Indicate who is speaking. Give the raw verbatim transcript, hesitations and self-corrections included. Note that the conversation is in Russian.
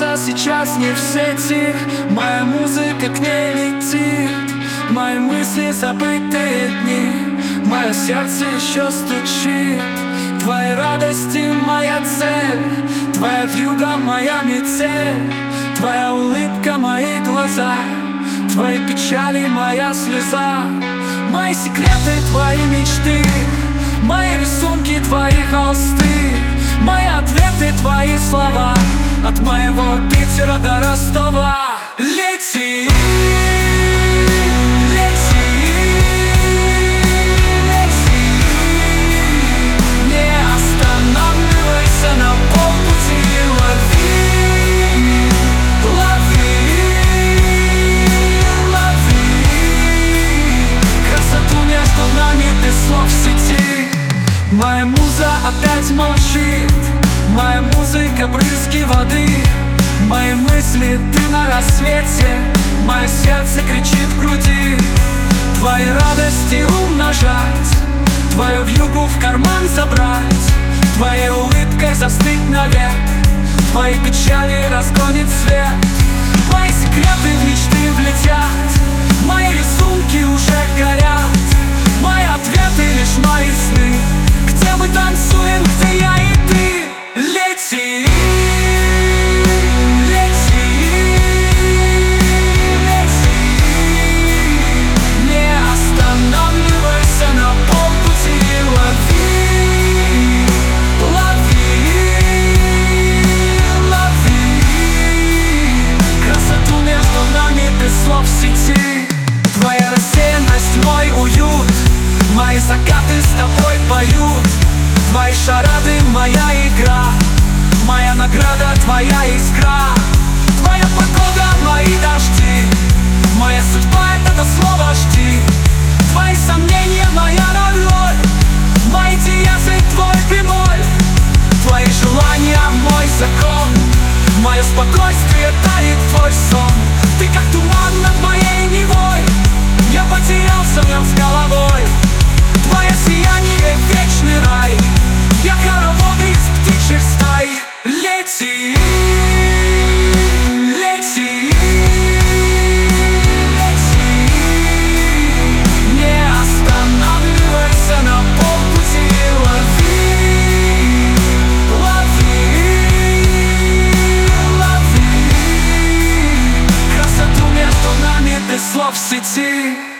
Speaker 1: сердце сейчас не в сети, моя музыка к ней летит. Мои мысли забытые дни, мое сердце еще стучит. Твои радости моя цель, твоя вьюга моя метель, твоя улыбка мои глаза, твои печали моя слеза. Мои секреты твои мечты, мои рисунки твои холсты, мои ответы твои слова, от моего Питера до Ростова. Лети, моя муза опять молчит, моя музыка брызги воды, мои мысли ты на рассвете, мое сердце кричит в груди. Твои радости умножать, твою вьюгу в карман забрать, твоей улыбкой застыть навек, твои печали разгонит свет. Мои секреты в мечты влетят, мои рисунки уже горят, мои ответы лишь мои сны, где мы танцуем, где я и ты. Лети, лети, лети, не останавливайся на полпути, лови, лови, лови красоту между нами без слов в сети. Твоя рассеянность, мой уют, мои закаты с тобой поют, твои шарады моя игра, моя награда твоя искра, твоя погода мои дожди, моя судьба это до слова жди, твои сомнения моя роль, мои диезы твой бемоль, твои желания мой закон, мое спокойствие дарит твой сон. Ты как туман над моей Невой, я потерялся в нем с головой. Твое сияние — вечный рай, я хоровод из птичьих стай. Лети, лети, лети, не останавливайся на полпути, лови, лови, лови красоту между нами без слов в сети.